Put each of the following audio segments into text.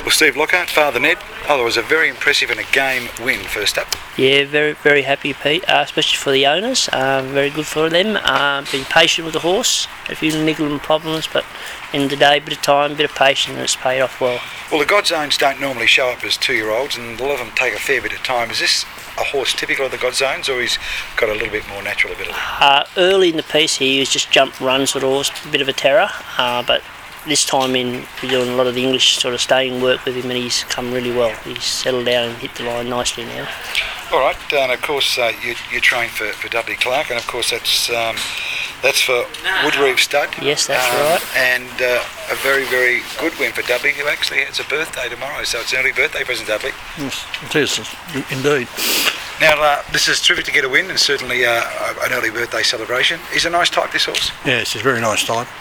Well, Steve Lockhart, Father Ned, that was a very impressive and a game win first up. Yeah, very, very happy, Pete, especially for the owners. Very good for them. Being patient with the horse, a few niggling problems, but in the day, bit of time, bit of patience, and it's paid off well. Well, the Godzones don't normally show up as 2-year-olds, and a lot of them take a fair bit of time. Is this a horse typical of the Godzones, or he's got a little bit more natural ability? Early in the piece, he was just jump, run sort of horse, a bit of a terror, but this time we're doing a lot of the English sort of staying work with him, and he's come really well. He's settled down and hit the line nicely now. All right, and of course you train for Dudley Clark, and of course that's for Woodreeve Stud. Yes, that's right. And a very, very good win for Dudley, who actually has a birthday tomorrow, so it's an early birthday present, Dudley. Yes, it is, indeed. Now, this is terrific to get a win, and certainly an early birthday celebration. He's a nice type, this horse. Yes, he's a very nice type.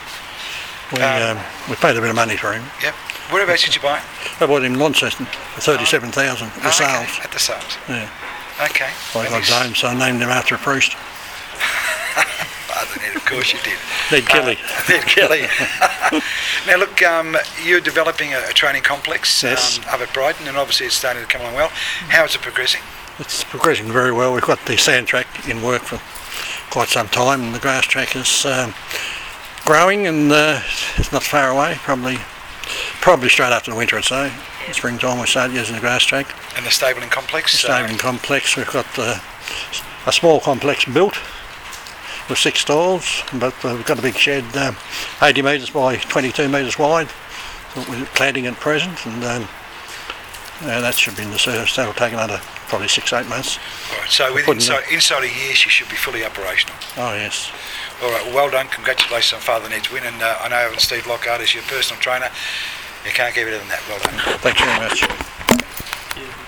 We paid a bit of money for him. Yep. Whereabouts did you buy him? I bought him in Launceston for 37,000 at the sales. Okay. At the sales. Yeah. Okay. I got James, so I named him after a priest. Father Ned, of course you did. Ned Kelly. Ned Kelly. Now look, you're developing a training complex up at Brighton, and obviously it's starting to come along well. How is it progressing? It's progressing very well. We've got the sand track in work for quite some time, and the grass track is growing, and it's not far away. Probably straight after the winter, I'd say. In springtime we start using the grass track. And the stabling complex? The stabling complex, we've got a small complex built with 6 stalls, but we've got a big shed 80 metres by 22 metres wide. So we're cladding at present, and that should be in the service. That'll take another probably 6-8 months. All right, so inside a year she should be fully operational. Oh yes. All right, well done. Congratulations on Father Ned's win, and I know Steve Lockhart is your personal trainer. You can't get better than that. Well done. Thanks very much.